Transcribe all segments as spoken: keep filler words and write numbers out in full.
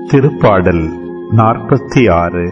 திருப்பாடல் நாற்பத்தி ஆறு.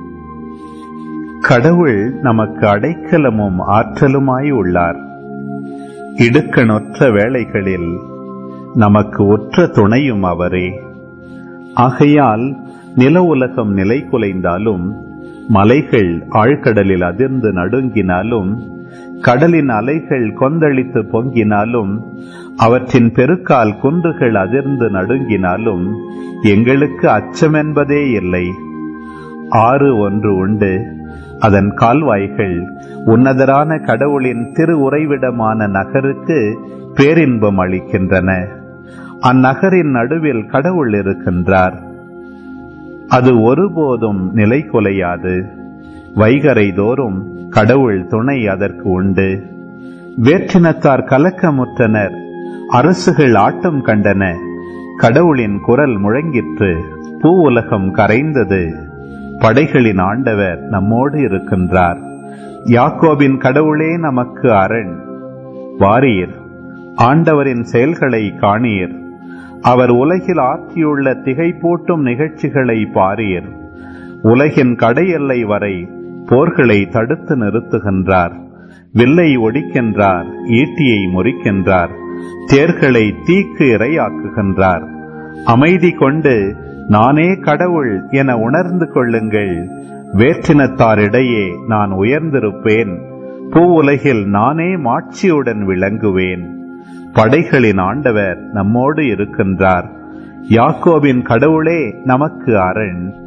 கடவுள் நமக்கு அடைக்கலமும் ஆற்றலுமாய் உள்ளார். இடுக்கணொற்ற வேளைகளில் நமக்கு ஒற்ற துணையும் அவரே. ஆகையால் நில உலகம் நிலை குலைந்தாலும், மலைகள் ஆழ்கடலில் அதிர்ந்து நடுங்கினாலும், கடலின் அலைகள் கொந்தளித்து பொங்கினாலும், அவற்றின் பெருக்கால் குன்றுகள் அதிர்ந்து நடுங்கினாலும் எங்களுக்கு அச்சமென்பதே இல்லை. ஆறு ஒன்று உண்டு, அதன் கால்வாய்கள் உன்னதரான கடவுளின் திரு உறைவிடமான நகருக்கு பேரின்பம் அளிக்கின்றன. அந்நகரின் நடுவில் கடவுள் இருக்கின்றார். அது ஒருபோதும் நிலை குலையாது. வைகரை தோறும் கடவுள் துணை அதற்கு உண்டு. வேற்றினத்தார் கலக்கமுற்றனர், அரசுகள் ஆட்டம் கண்டன. கடவுளின் குரல் முழங்கிற்று, பூ உலகம் கரைந்தது. படைகளின் ஆண்டவர் நம்மோடு இருக்கின்றார். யாக்கோபின் கடவுளே நமக்கு அரண். வாரீர், ஆண்டவரின் செயல்களை காணீர். அவர் உலகில் ஆற்றியுள்ள திகைப்பூட்டும் நிகழ்ச்சிகளை பாரீர். உலகின் கடையெல்லை வரை போர்களை தடுத்து நிறுத்துகின்றார். வில்லை ஒடிக்கின்றார், ஈட்டியை முறிக்கின்றார், தேர்களை தீக்கு இரையாக்குகின்றார். அமைதி கொண்டு நானே கடவுள் என உணர்ந்து கொள்ளுங்கள். வேற்றினத்தாரிடையே நான் உயர்ந்திருப்பேன். பூ உலகில் நானே மாட்சியுடன் விளங்குவேன். படைகளின் ஆண்டவர் நம்மோடு இருக்கின்றார். யாக்கோபின் கடவுளே நமக்கு அரண்.